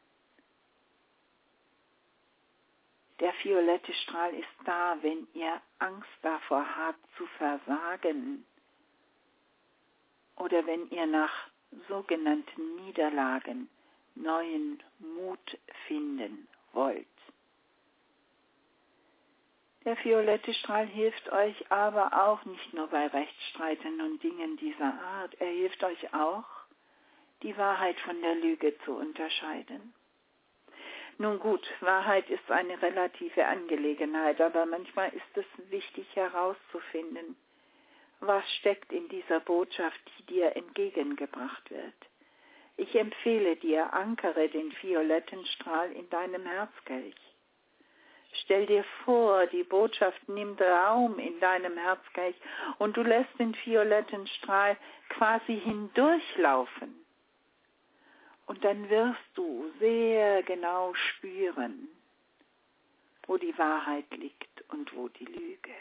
Der violette Strahl ist da, wenn ihr Angst davor habt zu versagen oder wenn ihr nach sogenannten Niederlagen neuen Mut finden wollt. Der violette Strahl hilft euch aber auch nicht nur bei Rechtsstreiten und Dingen dieser Art, er hilft euch auch, die Wahrheit von der Lüge zu unterscheiden. Nun gut, Wahrheit ist eine relative Angelegenheit, aber manchmal ist es wichtig herauszufinden, was steckt in dieser Botschaft, die dir entgegengebracht wird. Ich empfehle dir, ankere den violetten Strahl in deinem Herzkelch. Stell dir vor, die Botschaft nimmt Raum in deinem Herzkelch und du lässt den violetten Strahl quasi hindurchlaufen. Und dann wirst du sehr genau spüren, wo die Wahrheit liegt und wo die Lüge.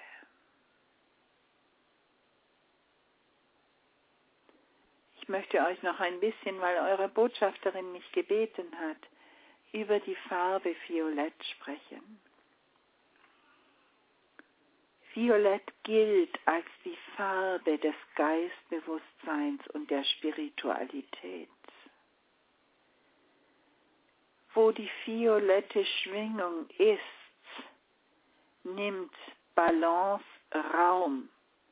Ich möchte euch noch ein bisschen, weil eure Botschafterin mich gebeten hat, über die Farbe Violett sprechen. Violett gilt als die Farbe des Geistbewusstseins und der Spiritualität. Wo die violette Schwingung ist, nimmt Balance Raum.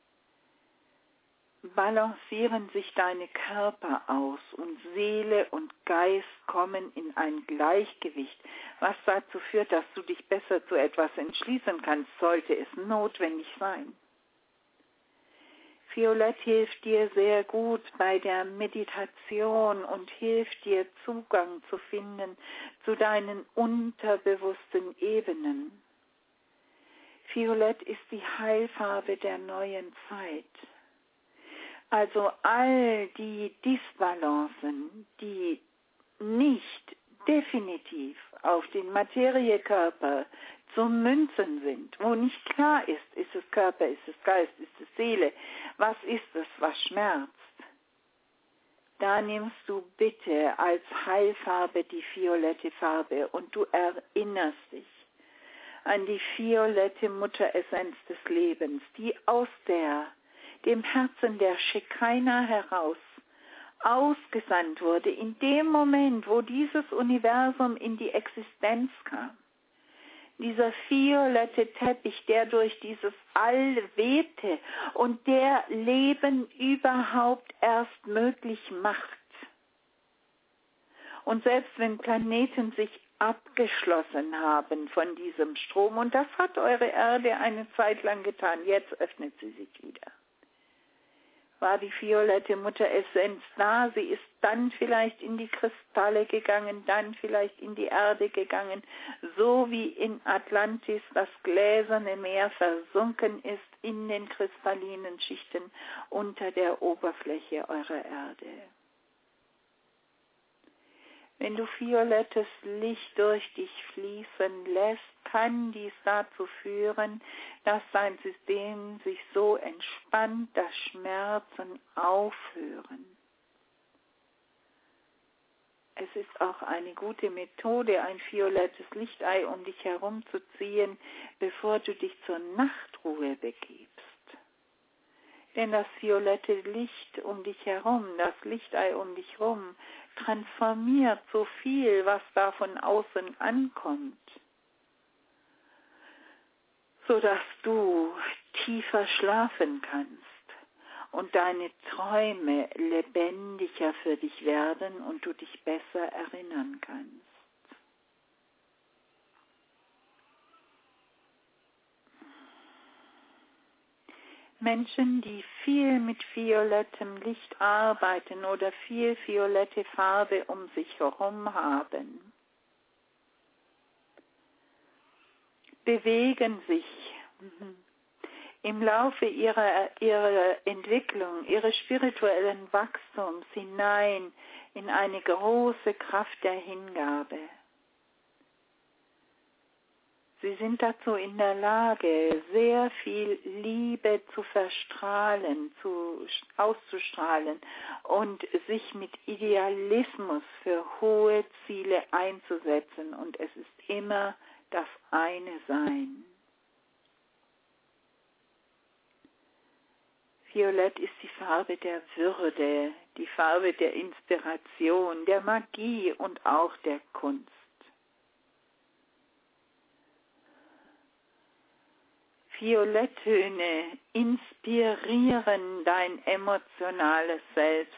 Balancieren sich deine Körper aus und Seele und Geist kommen in ein Gleichgewicht, was dazu führt, dass du dich besser zu etwas entschließen kannst, sollte es notwendig sein. Violett hilft dir sehr gut bei der Meditation und hilft dir, Zugang zu finden zu deinen unterbewussten Ebenen. Violett ist die Heilfarbe der neuen Zeit. Also all die Disbalancen, die nicht definitiv auf den Materiekörper zu münzen sind, wo nicht klar ist, ist es Körper, ist es Geist, ist es Seele, was ist es, was schmerzt, da nimmst du bitte als Heilfarbe die violette Farbe und du erinnerst dich an die violette Mutteressenz des Lebens, die aus dem Herzen der Shekinah heraus ausgesandt wurde, in dem Moment, wo dieses Universum in die Existenz kam. Dieser violette Teppich, der durch dieses All webte und der Leben überhaupt erst möglich macht. Und selbst wenn Planeten sich abgeschlossen haben von diesem Strom, und das hat eure Erde eine Zeit lang getan, jetzt öffnet sie sich wieder, war die violette Mutteressenz da. Sie ist dann vielleicht in die Kristalle gegangen, dann vielleicht in die Erde gegangen, so wie in Atlantis das gläserne Meer versunken ist in den kristallinen Schichten unter der Oberfläche eurer Erde. Wenn du violettes Licht durch dich fließen lässt, kann dies dazu führen, dass dein System sich so entspannt, dass Schmerzen aufhören. Es ist auch eine gute Methode, ein violettes Lichtei um dich herum zu ziehen, bevor du dich zur Nachtruhe begibst. Denn das violette Licht um dich herum, das Lichtei um dich herum, transformiert so viel, was da von außen ankommt, sodass du tiefer schlafen kannst und deine Träume lebendiger für dich werden und du dich besser erinnern kannst. Menschen, die viel mit violettem Licht arbeiten oder viel violette Farbe um sich herum haben, bewegen sich im Laufe ihrer Entwicklung, ihres spirituellen Wachstums hinein in eine große Kraft der Hingabe. Sie sind dazu in der Lage, sehr viel Liebe zu verstrahlen, auszustrahlen und sich mit Idealismus für hohe Ziele einzusetzen. Und es ist immer das eine Sein. Violett ist die Farbe der Würde, die Farbe der Inspiration, der Magie und auch der Kunst. Violetttöne inspirieren dein emotionales Selbst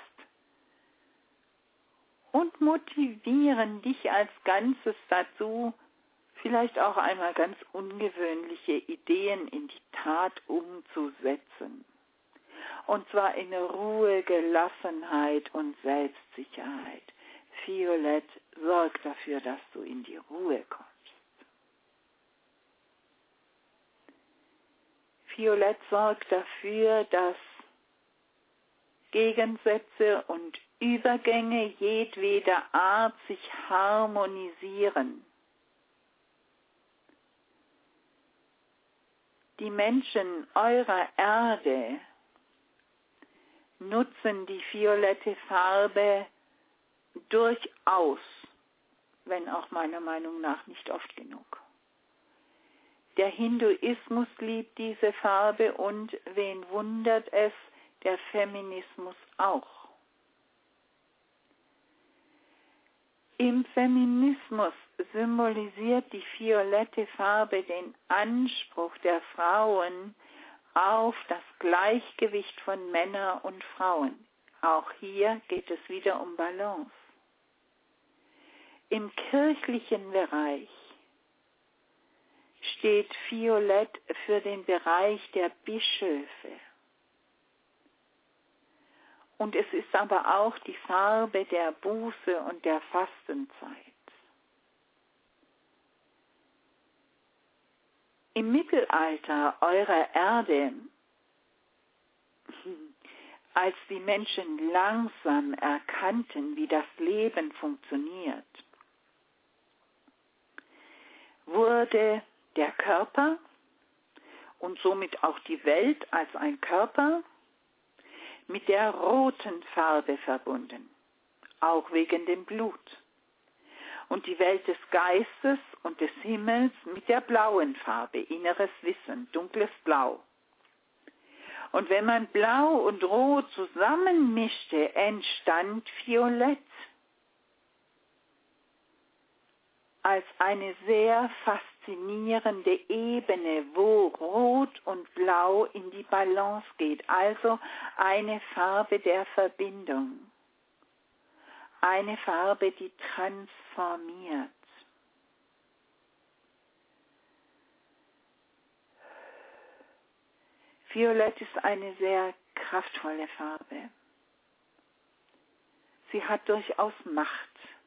und motivieren dich als Ganzes dazu, vielleicht auch einmal ganz ungewöhnliche Ideen in die Tat umzusetzen. Und zwar in Ruhe, Gelassenheit und Selbstsicherheit. Violett sorgt dafür, dass du in die Ruhe kommst. Violett sorgt dafür, dass Gegensätze und Übergänge jedweder Art sich harmonisieren. Die Menschen eurer Erde nutzen die violette Farbe durchaus, wenn auch meiner Meinung nach nicht oft genug. Der Hinduismus liebt diese Farbe und wen wundert es, der Feminismus auch. Im Feminismus symbolisiert die violette Farbe den Anspruch der Frauen auf das Gleichgewicht von Männern und Frauen. Auch hier geht es wieder um Balance. Im kirchlichen Bereich steht Violett für den Bereich der Bischöfe. Und es ist aber auch die Farbe der Buße und der Fastenzeit. Im Mittelalter eurer Erde, als die Menschen langsam erkannten, wie das Leben funktioniert, wurde der Körper und somit auch die Welt als ein Körper mit der roten Farbe verbunden, auch wegen dem Blut. Und die Welt des Geistes und des Himmels mit der blauen Farbe, inneres Wissen, dunkles Blau. Und wenn man Blau und Rot zusammenmischte, entstand Violett als eine sehr faszinierende Ebene, wo Rot und Blau in die Balance geht, also eine Farbe der Verbindung, eine Farbe, die transformiert. Violett ist eine sehr kraftvolle Farbe. Sie hat durchaus Macht.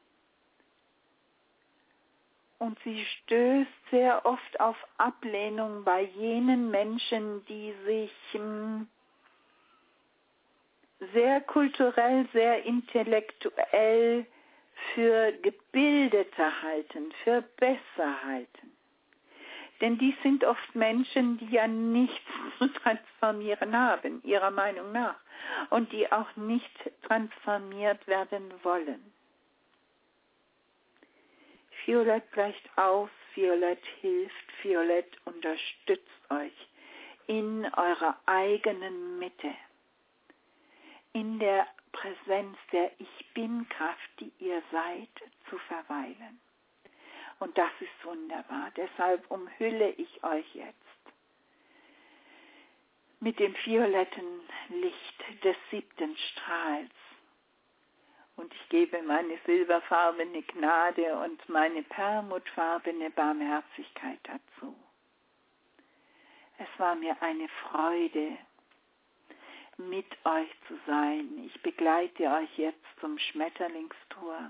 Und sie stößt sehr oft auf Ablehnung bei jenen Menschen, die sich sehr kulturell, sehr intellektuell für gebildeter halten, für besser halten. Denn die sind oft Menschen, die ja nichts zu transformieren haben, ihrer Meinung nach, und die auch nicht transformiert werden wollen. Violett gleicht aus, Violett hilft, Violett unterstützt euch in eurer eigenen Mitte, in der Präsenz der Ich-Bin-Kraft, die ihr seid, zu verweilen. Und das ist wunderbar. Deshalb umhülle ich euch jetzt mit dem violetten Licht des 7. Strahls. Und ich gebe meine silberfarbene Gnade und meine perlmuttfarbene Barmherzigkeit dazu. Es war mir eine Freude, mit euch zu sein. Ich begleite euch jetzt zum Schmetterlingstor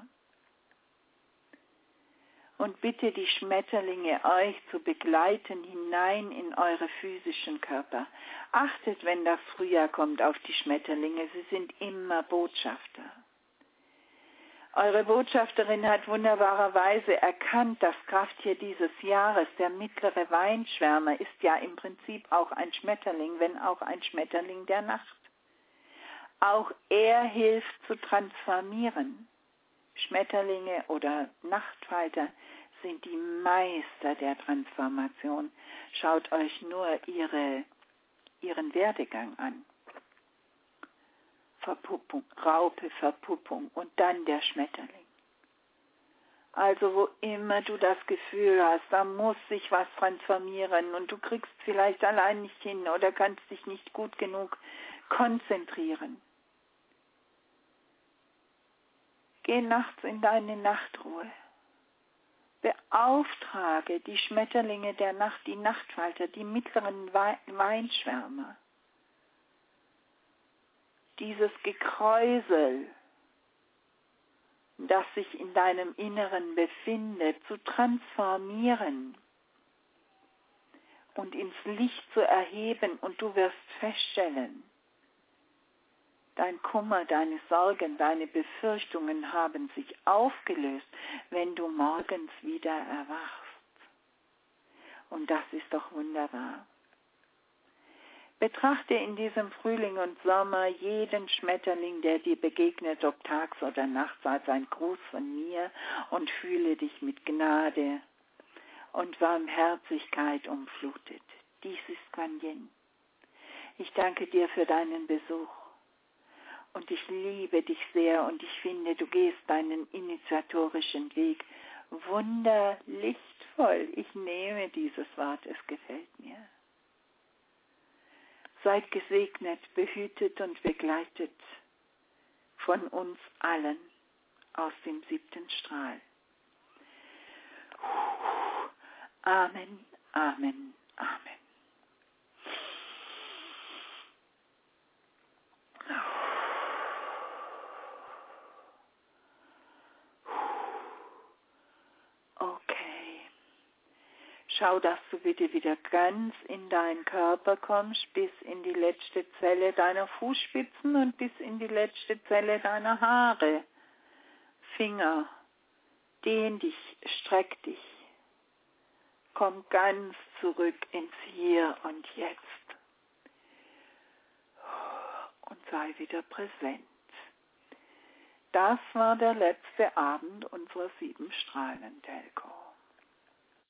und bitte die Schmetterlinge, euch zu begleiten hinein in eure physischen Körper. Achtet, wenn das Frühjahr kommt, auf die Schmetterlinge. Sie sind immer Botschafter. Eure Botschafterin hat wunderbarerweise erkannt, das Krafttier dieses Jahres, der mittlere Weinschwärmer, ist ja im Prinzip auch ein Schmetterling, wenn auch ein Schmetterling der Nacht. Auch er hilft zu transformieren. Schmetterlinge oder Nachtfalter sind die Meister der Transformation. Schaut euch nur ihren Werdegang an. Verpuppung, Raupe, Verpuppung und dann der Schmetterling. Also wo immer du das Gefühl hast, da muss sich was transformieren und du kriegst vielleicht allein nicht hin oder kannst dich nicht gut genug konzentrieren. Geh nachts in deine Nachtruhe. Beauftrage die Schmetterlinge der Nacht, die Nachtfalter, die mittleren Weinschwärmer. Dieses Gekräusel, das sich in deinem Inneren befindet, zu transformieren und ins Licht zu erheben, und du wirst feststellen, dein Kummer, deine Sorgen, deine Befürchtungen haben sich aufgelöst, wenn du morgens wieder erwachst. Und das ist doch wunderbar. Betrachte in diesem Frühling und Sommer jeden Schmetterling, der dir begegnet, ob tags oder nachts, als ein Gruß von mir und fühle dich mit Gnade und Barmherzigkeit umflutet. Dies ist Kuan Yin. Ich danke dir für deinen Besuch und ich liebe dich sehr und ich finde, du gehst deinen initiatorischen Weg wunderlichtvoll. Ich nehme dieses Wort, es gefällt mir. Seid gesegnet, behütet und begleitet von uns allen aus dem 7. Strahl. Amen, Amen, Amen. Okay. Schau, dass du bitte wieder ganz in deinen Körper kommst, bis in die letzte Zelle deiner Fußspitzen und bis in die letzte Zelle deiner Haare. Finger, dehn dich, streck dich. Komm ganz zurück ins Hier und Jetzt. Und sei wieder präsent. Das war der letzte Abend unserer 7 Strahlen-Telco.